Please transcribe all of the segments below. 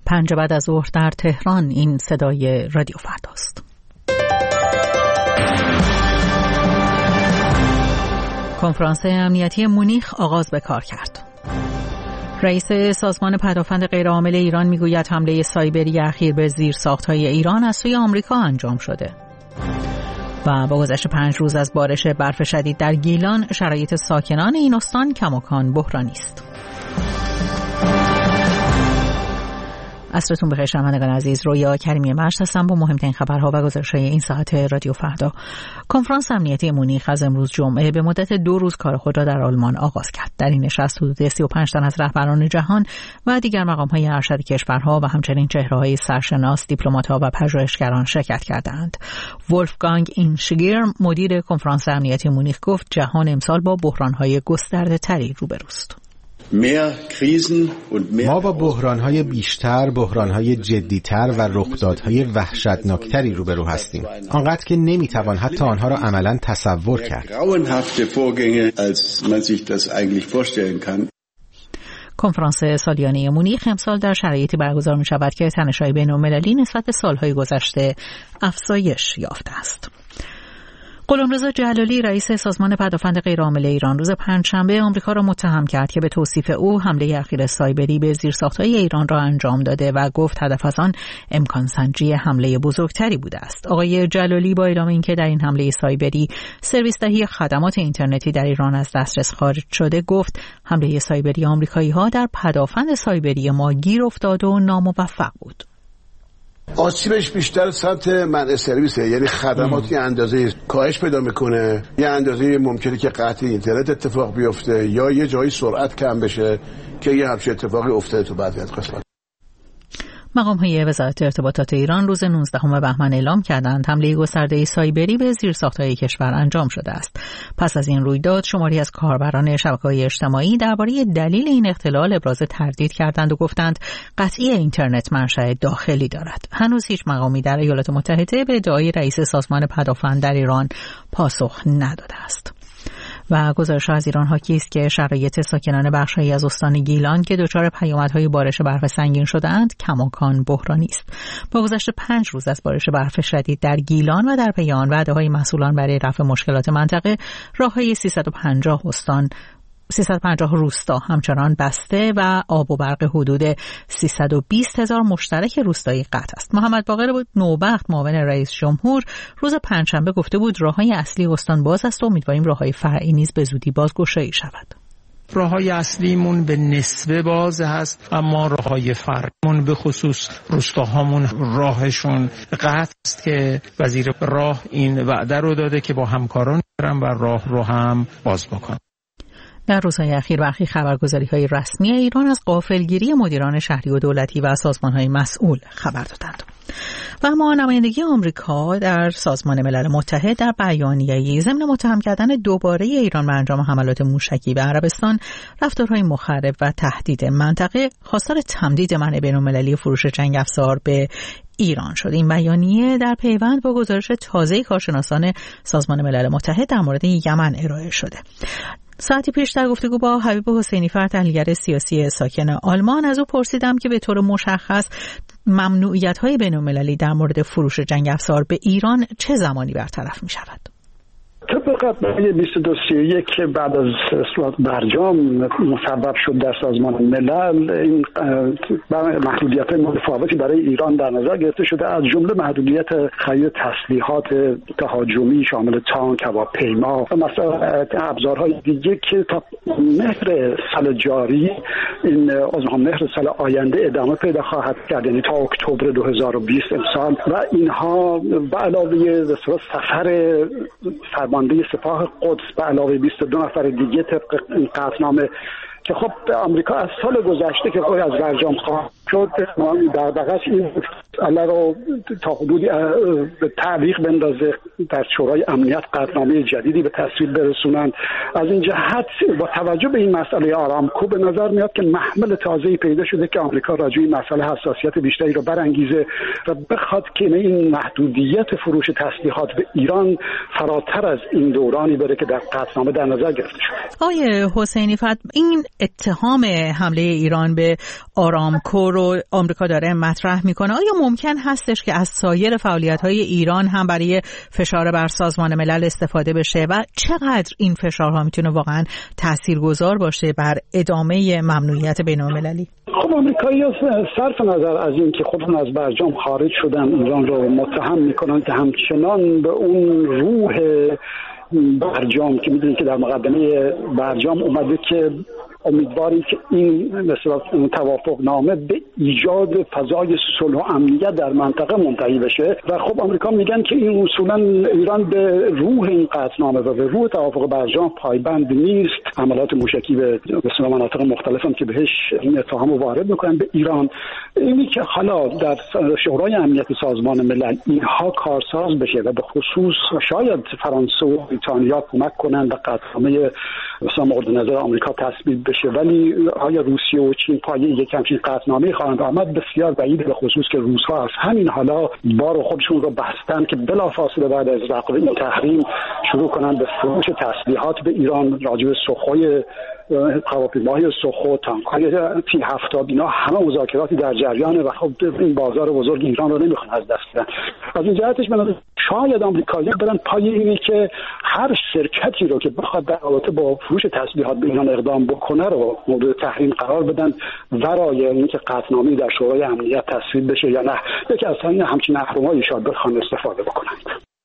5 بعد از ظهر در تهران. این صدای رادیو فرداست. کنفرانس امنیتی مونیخ آغاز به کار کرد. رئیس سازمان پدافند غیرعامل ایران میگوید حمله سایبری اخیر به زیرساخت‌های ایران از سوی آمریکا انجام شده. و با گذشت 5 روز از بارش برف شدید در گیلان، شرایط ساکنان این استان کماکان بحرانی است. عصرتون بخیر شنوندگان عزیز، رویا کریمی مشت هستم با مهمترین خبرها و گزارش‌های این ساعت رادیو فردا. کنفرانس امنیتی مونیخ از امروز جمعه به مدت 2 روز کار خود را در آلمان آغاز کرد. در این نشست حدود 35 تن از رهبران جهان و دیگر مقام‌های ارشد کشورها و همچنین چهره‌های سرشناس، دیپلمات‌ها و پژوهشگران شرکت کردند. ولفگانگ اینشگیر، مدیر کنفرانس امنیتی مونیخ، گفت جهان امسال با بحران‌های گسترده‌تری روبروست. ما با بحران‌های بیشتر، بحران‌های جدی‌تر و رخدادهای وحشتناکتری روبرو هستیم. آنقدر که نمی‌توان حتی آنها را عملاً تصور کرد. کنفرانس سالیانه مونیخ امسال در شرایطی برگزار می‌شود که تنش‌های بین‌المللی نسبت به سال‌های گذشته افزایش یافته است. غلامرضا جلالی، رئیس سازمان پدافند غیرعامل ایران، روز پنجشنبه آمریکا را متهم کرد که به توصیف او حمله اخیر سایبری به زیرساخت‌های ایران را انجام داده و گفت هدف از آن امکان سنجی حمله بزرگتری بوده است. آقای جلالی با اعلام اینکه در این حمله سایبری سرویس دهی خدمات اینترنتی در ایران از دسترس خارج شده، گفت حمله سایبری آمریکایی‌ها در پدافند سایبری ما گیر افتاد و ناموفق بود. آسیبش بیشتر سمت منع سرویسه، یعنی خدماتی اندازه کاهش پیدا میکنه، یه اندازه ممکنه که قطع اینترنت اتفاق بیفته یا یه جایی سرعت کم بشه که یه همچین اتفاقی افتاده تو بعضی از قسمت. مقام‌های وزارت ارتباطات ایران روز 19 بهمن اعلام کردند حمله گسترده سایبری به زیرساخت‌های کشور انجام شده است. پس از این رویداد شماری از کاربران شبکه‌های اجتماعی درباره دلیل این اختلال ابراز تردید کردند و گفتند قطعی اینترنت منشأ داخلی دارد. هنوز هیچ مقامی در ایالات متحده به ادعای رئیس سازمان پدافند در ایران پاسخ نداده است. و گزارش از ایران حاکی است که شرایط ساکنان بخش‌هایی از استان گیلان که دچار پیامدهای بارش برف سنگین شده‌اند کماکان بحرانی است. با گذشت 5 روز از بارش برف شدید در گیلان و در پی آن وعده‌های مسئولان برای رفع مشکلات منطقه، راه‌های 350 روستا همچنان بسته و آب و برق حدود 320,000 مشترک روستایی قطع است. محمد باقر نوبخت، معاون رئیس جمهور، روز پنجشنبه گفته بود راه‌های اصلی استان باز است و امیدواریم راه‌های فرعی نیز به زودی بازگشایی شود. راه‌های اصلیمون به نسبه باز هست، اما راه‌های فرعیمون به خصوص روستاهامون راهشون قطع است که وزیر راه این وعده رو داده که با همکاران برن و راه رو هم باز بکنن. در روزهای اخیر برخی خبرگزاری‌های رسمی ایران از غافلگیری مدیران شهری و دولتی و سازمان‌های مسئول خبر دادند. و اما نمایندگی آمریکا در سازمان ملل متحد در بیانیه‌ای ضمن متهم کردن دوباره ایران به انجام حملات موشکی به عربستان، رفتارهای مخرب و تهدید منطقه، خواستار تمدید منع بین‌المللی فروش جنگ افزار به ایران شد. این بیانیه در پیوند با گزارش تازه کارشناسان سازمان ملل متحد در مورد یمن ارائه شده. ساعتی پیش در گفتگو با حبیب حسینی فر، تحلیلگر سیاسی ساکن آلمان، از او پرسیدم که به طور مشخص ممنوعیت‌های بین‌المللی در مورد فروش جنگ افزار به ایران چه زمانی برطرف می‌شود؟ طبق قطعنامه 2231 که بعد از اصلاحات برجام مسبب شد در سازمان ملل، این محدودیت متفاوتی برای ایران در نظر گرفته شده، از جمله محدودیت خرید تسلیحات تهاجمی شامل تانک، هواپیما و مثلا ابزارهای دیگه که تا مهر سال جاری، این مهر سال آینده ادامه پیدا خواهد کرد، یعنی تا اکتبر 2020 امسال. و اینها به علاوه سفر فرمانده سپاه قدس به علاوه 22 نفر دیگه طبق این قطعنامه که خب آمریکا از سال گذشته که خود از برجام خواهد شد در بغش این مسئله رو تا حدودی به تعلیق بندازه، در شورای امنیت قطعنامه جدیدی به تصویب برسونند. از این جهت با توجه به این مسئله آرامکو به نظر میاد که محمل تازه‌ای پیدا شده که آمریکا راجع به این مسئله حساسیت بیشتری رو برانگیزه و بخواد که این محدودیت فروش تسلیحات به ایران فراتر از این دورانی بره که در قطعنامه در نظر گرفته شده. آقای حسینی فت، این اتهام حمله ایران به آرامکو رو آمریکا داره مطرح میکنه. آیا ممکن هستش که از سایر فعالیت‌های ایران هم برای فشار بر سازمان ملل استفاده بشه و چقدر این فشارها میتونه واقعا تاثیرگذار باشه بر ادامه ممنوعیت بین‌المللی؟ خب آمریکایی‌ها صرف نظر از این که خودشون از برجام خارج شدن ایران رو متهم میکنن که همچنان به اون روح برجام که میدونید که در مقدمه برجام اومده که امیدواریم که این مثلا توافق نامه به ایجاد فضای صلح و امنیت در منطقه منتهی بشه و خب آمریکا میگن که این اصولا ایران به روح این قطعنامه و به روح توافق برجام پایبند نیست. عملیات موشکی به مناطق مختلف هم که بهش این اتهام رو وارد میکنن به ایران. اینی که حالا در شورای امنیت سازمان ملل اینها کارساز بشه و به خصوص شاید فرانسه و بریتانیا کمک کنن و قطعنامه مثلا مورد نظر آمریکا تصویب بشه، ولی آیا روسیه و چین پایه یک همچین قطعنامه خواهند آمد؟ بسیار بعیده، به خصوص که روس‌ها از همین حالا بار خودشون رو بستن که بلافاصله بعد از وقوع این تحریم شروع کنن به فروش تسلیحات به ایران. راجع به سخوی هواپیماهای سخو، تانک‌های T-70 اینا همه مذاکراتی در جریانه و خب این بازار بزرگ ایران رو نمیخوان از دست بدن. از این جهتش من شاید آمریکایی‌ها برن پای اینی که هر شرکتی رو که بخواد در رابطه با فروش تسلیحات به ایران اقدام بکنه رو مورد تحریم قرار بدن ورای اینکه قطعنامه در شورای امنیت تصویب بشه یا نه، یکی از همچین اهرم‌هایی شاید بخوان استفاده بکنند.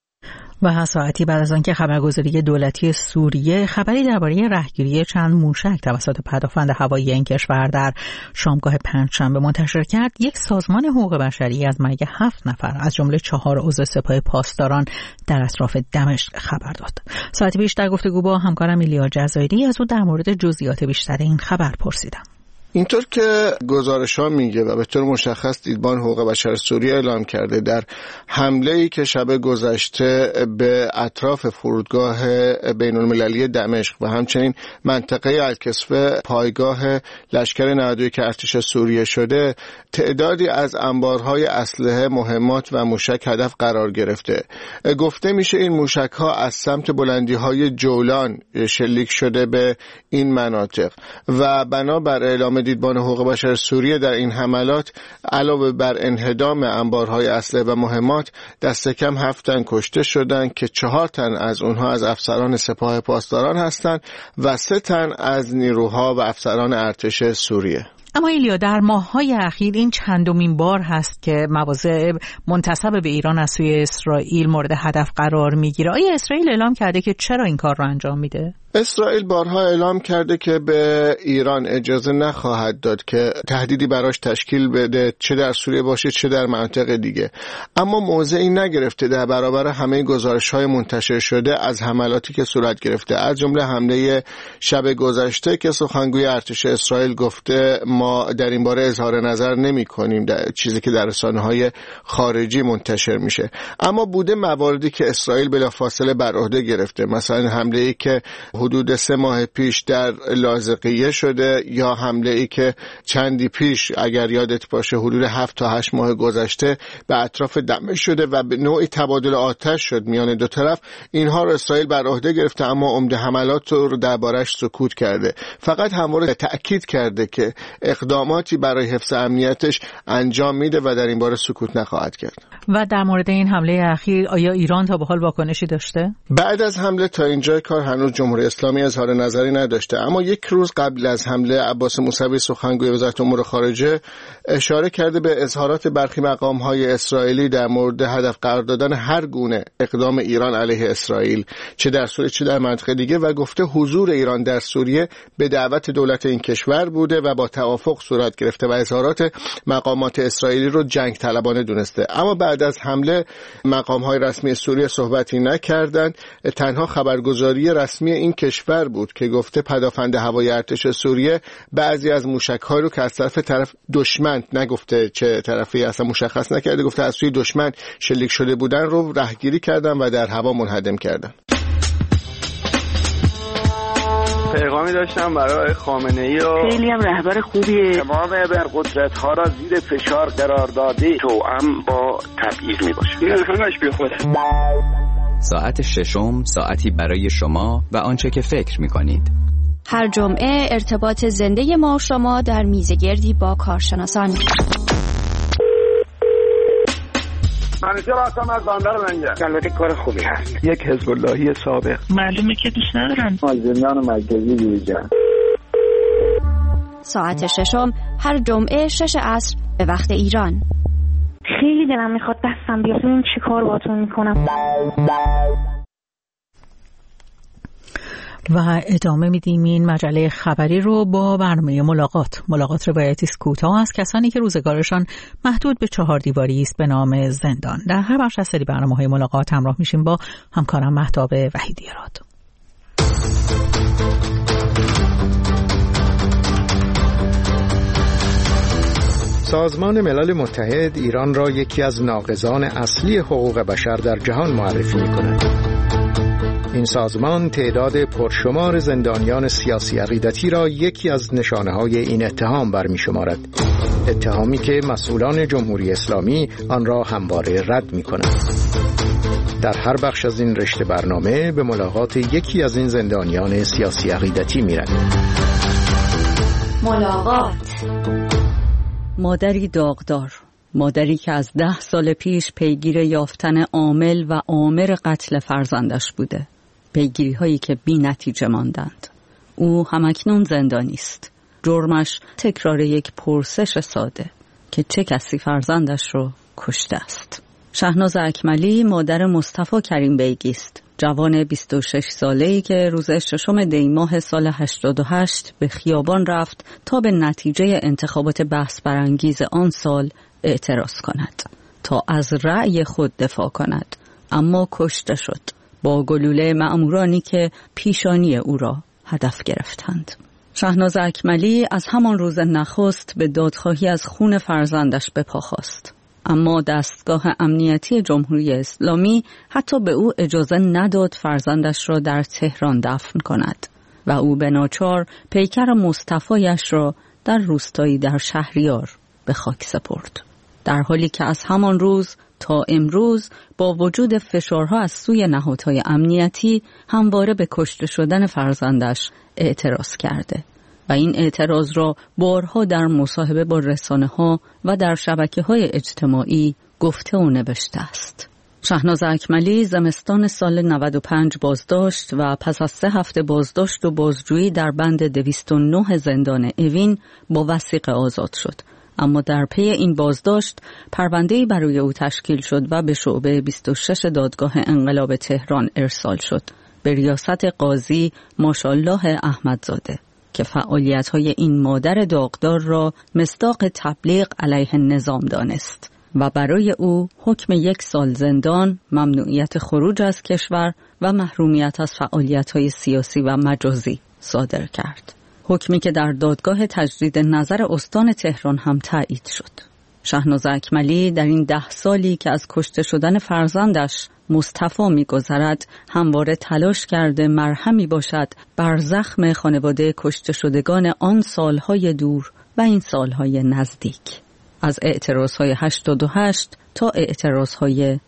و ساعتی بعد از آنکه خبرگزاری دولتی سوریه خبری درباره رهگیری چند موشک توسط پدافند هوایی این کشور در شامگاه پنجشنبه منتشر کرد، یک سازمان حقوق بشری از مرگ 7 نفر از جمله 4 عضو سپاه پاسداران در اطراف دمشق خبر داد. ساعتی بیشتر گفتگو با همکارم ایلیا جزایری از او در مورد جزئیات بیشتر این خبر پرسیدم. اینطور که گزارش‌ها میگه و به طور مشخص دیدبان حقوق بشر سوریه اعلام کرده، در حمله‌ای که شب گذشته به اطراف فرودگاه بین‌المللی دمشق و همچنین منطقه الکسفه پایگاه لشکر 92 ارتش سوریه شده، تعدادی از انبارهای اسلحه، مهمات و موشک هدف قرار گرفته. گفته میشه این موشک‌ها از سمت بلندی‌های جولان شلیک شده به این مناطق و بنابر اعلام دیدبان حقوق بشر سوریه در این حملات علاوه بر انهدام انبارهای اسلحه و مهمات، دست کم 7 تن کشته شدند که 4 تن از اونها از افسران سپاه پاسداران هستند و 3 تن از نیروها و افسران ارتش سوریه. اما ایلیا، در ماه‌های اخیر این چندمین بار هست که مواضع منتسب به ایران از سوی اسرائیل مورد هدف قرار میگیره. آیا اسرائیل اعلام کرده که چرا این کار رو انجام میده؟ اسرائیل بارها اعلام کرده که به ایران اجازه نخواهد داد که تهدیدی براش تشکیل بده، چه در سوریه باشه چه در مناطق دیگه، اما موضعی نگرفته در برابر همه گزارش‌های منتشر شده از حملاتی که صورت گرفته، از جمله حمله شب گذشته که سخنگوی ارتش اسرائیل گفته ما در این باره اظهار نظر نمی‌کنیم، چیزی که در رسانه‌های خارجی منتشر میشه. اما بوده مواردی که اسرائیل بلافاصله بر عهده گرفته، مثلا حمله‌ای که حدود 3 ماه پیش در لاذقیه شده، یا حمله ای که چندی پیش اگر یادت باشه حدود 7 تا 8 ماه گذشته به اطراف دمشق شده و به نوعی تبادل آتش شد میان دو طرف. اینها رو اسرائیل بر عهده گرفته اما عمده حملات رو دربارش سکوت کرده. فقط همواره تأکید کرده که اقداماتی برای حفظ امنیتش انجام میده و در این باره سکوت نخواهد کرد. و در مورد این حمله اخیر آیا ایران تا به حال واکنشی داشته؟ بعد از حمله تا اینجای کار هنوز جمهوری اسلامی اظهار نظری نداشته، اما یک روز قبل از حمله عباس موسوی سخنگوی وزارت امور خارجه اشاره کرده به اظهارات برخی مقام‌های اسرائیلی در مورد هدف قرار دادن هر گونه اقدام ایران علیه اسرائیل، چه در سوریه چه در منطقه دیگه، و گفته حضور ایران در سوریه به دعوت دولت این کشور بوده و با توافق صورت گرفته و اظهارات مقامات اسرائیلی رو جنگ طلبانه دونسته. اما بعد بعد از حمله مقام‌های رسمی سوریه صحبتی نکردند. تنها خبرگزاری رسمی این کشور بود که گفته پدافند هوایی ارتش سوریه بعضی از موشک‌ها رو که از طرف دشمن، نگفته چه طرفی اصلا مشخص نکرده، گفته از سوی دشمن شلیک شده بودن رو رهگیری کردن و در هوا منهدم کردن. پیغامی داشتم برای خامنه‌ای و خیلی هم رهبر خوبیه. تمام ابرقدرت‌ها را زیر فشار قرار داده توأم با تبعیض میباشه. این همش بیخوده. ساعت ششم، ساعتی برای شما و آنچه که فکر می‌کنید. هر جمعه ارتباط زنده ما و شما در میزگردی با کارشناسان. منوچهر هستم از بندر منجر. البته کار خوبی هست. یک حزب اللهی سابق. معلومه که دوست ندارن. مازندران مرکزی یوجا. ساعت ششم هر جمعه 6 عصر به وقت ایران. خیلی دلم میخواد دستم بیاد ببینم چی کار باهاتون میکنم. و ادامه میدیم این مجله خبری رو با برنامه ملاقات روایتی است کوتاه از کسانی که روزگارشان محدود به 4 دیواری است به نام زندان. در هر بخش از سری برنامه‌های ملاقات همراه میشیم با همکارم مهتاب وحیدی راد. سازمان ملل متحد ایران را یکی از ناقضان اصلی حقوق بشر در جهان معرفی می‌کند. این سازمان تعداد پرشمار زندانیان سیاسی عقیدتی را یکی از نشانه‌های این اتهام برمی‌شمارد. اتهامی که مسئولان جمهوری اسلامی آن را همواره رد می‌کنند. در هر بخش از این رشته برنامه به ملاقات یکی از این زندانیان سیاسی عقیدتی می‌رویم. ملاقات. مادری داغدار، مادری که از 10 سال پیش پیگیر یافتن عامل و آمر قتل فرزندش بوده، پیگیری هایی که بی نتیجه ماندند. او همکنون زندانی است. جرمش تکرار یک پرسش ساده که چه کسی فرزندش رو کشته است. شهناز اکملی مادر مصطفی کریم بیگی است، جوان 26 ساله‌ای که روز 6 دی ماه سال 88 به خیابان رفت تا به نتیجه انتخابات بحث برانگیز آن سال اعتراض کند، تا از رأی خود دفاع کند، اما کشته شد با گلوله مأمورانی که پیشانی او را هدف گرفتند. شهناز اکملی از همان روز نخست به دادخواهی از خون فرزندش به پا خواست، اما دستگاه امنیتی جمهوری اسلامی حتی به او اجازه نداد فرزندش را در تهران دفن کند و او به ناچار پیکر مصطفیش را در روستایی در شهریار به خاک سپرد، در حالی که از همان روز تا امروز با وجود فشارها از سوی نهادهای امنیتی همواره به کشته شدن فرزندش اعتراض کرده و این اعتراض را بارها در مصاحبه با رسانه‌ها و در شبکه‌های اجتماعی گفته و نوشته است. شهناز اکملی زمستان سال 95 بازداشت و پس از 3 هفته بازداشت و بازجویی در بند 209 زندان اوین با وثیقه آزاد شد، اما در پی این بازداشت پرونده‌ای برای او تشکیل شد و به شعبه 26 دادگاه انقلاب تهران ارسال شد به ریاست قاضی ماشاءالله احمدزاده که فعالیت‌های این مادر داغدار را مصداق تبلیغ علیه نظام دانست و برای او حکم 1 سال زندان، ممنوعیت خروج از کشور و محرومیت از فعالیت‌های سیاسی و مجازی صادر کرد. حکمی که در دادگاه تجدید نظر استان تهران هم تایید شد. شهناز اکملی در این 10 سالی که از کشته شدن فرزندش مصطفی می‌گذرد همواره تلاش کرده مرهمی باشد بر زخم خانواده کشته شدگان آن سالهای دور و این سالهای نزدیک، از اعتراضهای 88 تا اعتراضهای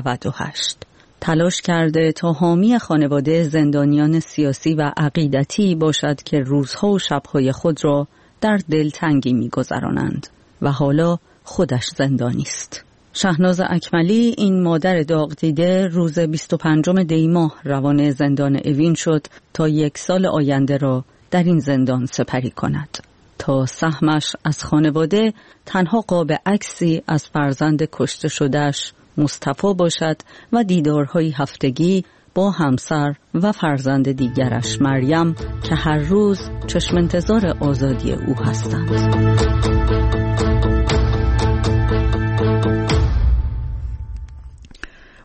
98. تلاش کرده تا حامی خانواده زندانیان سیاسی و عقیدتی باشد که روزها و شبهای خود را در دلتنگی می‌گذرانند و حالا خودش زندانی است. شهناز اکملی این مادر داغ دیده روز 25 دی ماه روانه زندان اوین شد تا 1 سال آینده را در این زندان سپری کند، تا سهمش از خانواده تنها قاب عکسی از فرزند کشته شدهش مصطفی باشد و دیدارهای هفتگی با همسر و فرزند دیگرش مریم که هر روز چشم انتظار آزادی او هستند.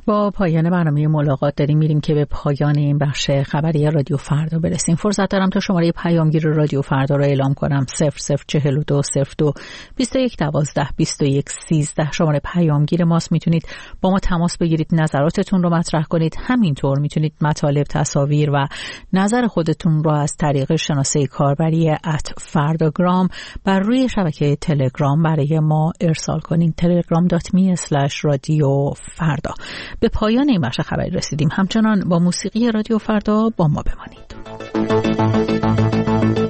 با پایان برنامه ملاقات داریم میریم که به پایان این بخش خبری رادیو فردا برسیم. فرصت دارم تا شماره پیامگیر رادیو فردا رو اعلام کنم. 0042 02 21 12 21 13 شماره پیامگیر ماست. میتونید با ما تماس بگیرید، نظراتتون رو مطرح کنید. همینطور میتونید مطالب، تصاویر و نظر خودتون رو از طریق شناسه کاربری @فرداگرام بر روی شبکه تلگرام برای ما ارسال کنید. telegram.me/رادیو فردا. به پایان این بخش خبری رسیدیم. همچنان با موسیقی رادیو فردا با ما بمانید.